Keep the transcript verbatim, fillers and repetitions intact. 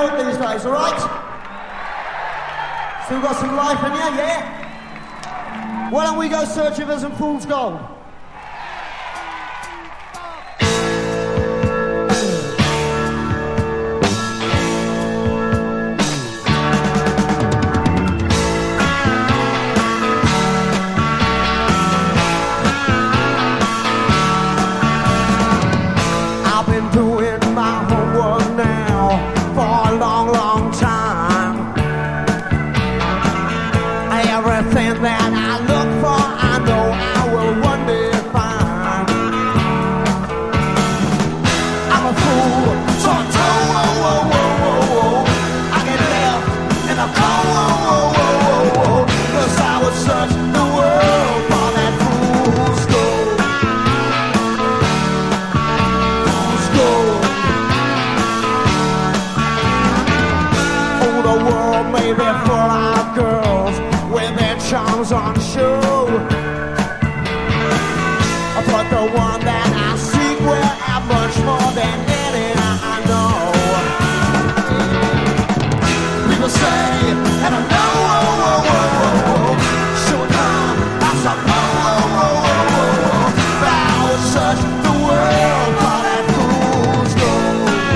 work these days, all right? Still got some life in you, yeah? Why don't we go searching for some fool's gold? I've been doing my homework now for a long, long time. Everything that I look for, I know I will one day find. I'm a fool, so I told, whoa, whoa, whoa, whoa, whoa. I get left in the cold, whoa, whoa, whoa, whoa, whoa. 'Cause I would search the world for that fool's gold. Fool's gold. Oh, the world may be full of girls with their charms on show,